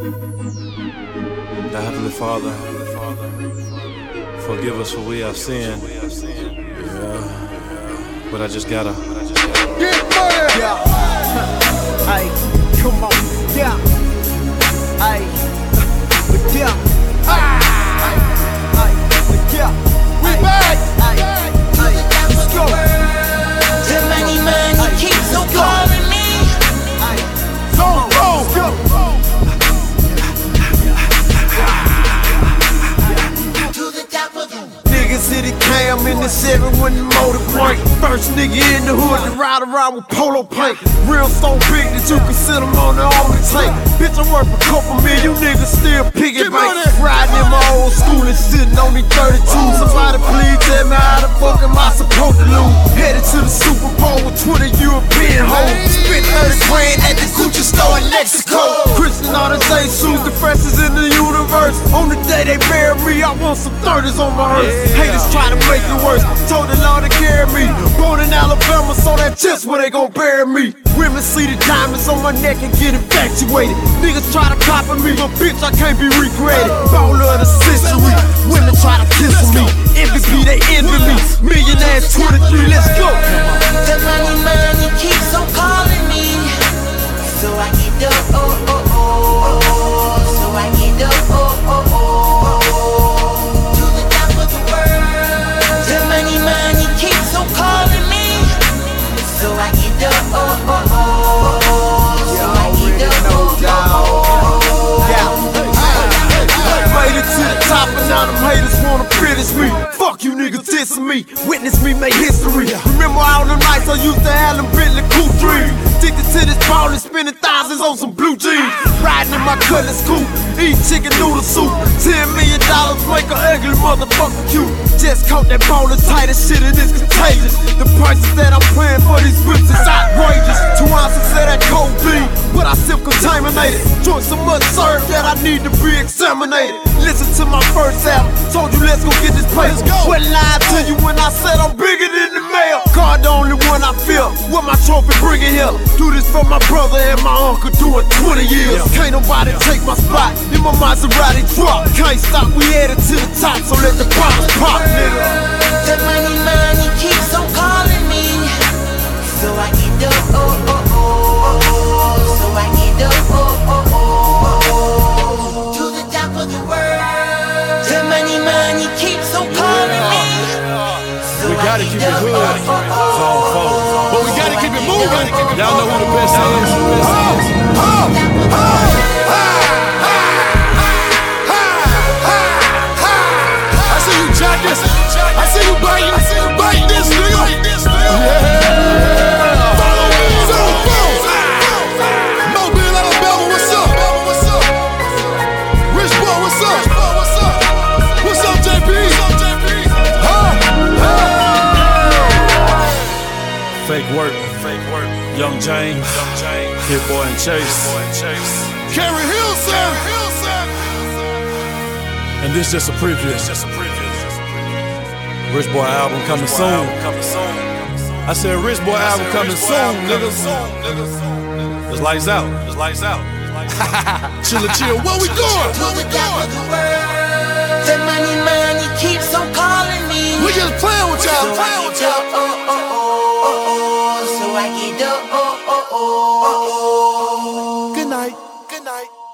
The Heavenly Father, forgive us for we have sinned. But I just gotta get money! Yeah. Ay, come on. Yeah. Ay, yeah. Yeah. We back! Let's go! The money keeps on calling me. Let's go! To the top of the Niggas hit the cam in the 7 when the motor crank. First nigga in the hood to ride around with polo paint. Real so big that you can sit him on the army tank. Bitch, I'm worth a couple million, you niggas still piggyback. Riding in my old school and sitting on me 32. Somebody please tell me how the fuck am I supposed to lose? Headed to the Super Bowl with 20 European hoes. Spent 30 grand at the Gucci store in Mexico. Christian Artisan shoes, the freshest in the universe. On the day they bury me, I want some 30s on my hearse. Haters try to make it worse, told the Lord to carry me. Born in Alabama, so that just where they gon' bury me. Women see the diamonds on my neck and get infatuated. Niggas try to copy me, but bitch, I can't be recreated. Baller of the century, women try to kiss me. MVP, they envy me. Millionaire 23, let's go. The money keeps on calling me. So I get up, so I get up, to the top of the world. The money keeps on calling me. So I get up, so I get up, Made it to the top and now them haters wanna finish me. Fuck you niggas dissing me, witness me make history. Remember all them nights I used to have them Bentley coupe dreams. Addicted to this ball and spending thousands on some blue jeans. Riding in my cutlass coupe, eat chicken noodle soup. $10 million make a ugly motherfucker cute. Just caught that ball as tight as shit and it's contagious. The prices that I'm paying for these whips is outrageous. 2 ounces of that codeine, but I still contaminated. Drunk so much syrup that I need to be examinated. Listen to my first album, told you let's go get this paper. Wouldn't lie to you when I said I'm bigger than the mail. God the only one I feel, with my trophy bringing here. Do this for my brother and my uncle doing 20 years. Can't nobody take my spot in my Maserati drop. Can't stop, we headed to the top, so let the bottles pop, nigga. The money keeps on calling me. So I get up, so I get up, to the top of the world. The money keeps on calling me. So we gotta keep it hood, zone 4. But we gotta keep it moving. Y'all know who the best is. I see you jacking. I see you biting. Bite this nigga. Yeah. Follow me. Zone 4. Mobile, Alabama, what's up? Rich boy, what's up? What's up, JP? Fake work. Young James, Hit Boy and Chase. Carrie Hill, sir. And this just a preview. Rich Boy album coming soon. I said Rich Boy album coming soon, niggas. It's lights out. Chill. Where we going? to the top of the world. The money keeps on calling me. We just playing with y'all. So I get up, so I get up, Good night.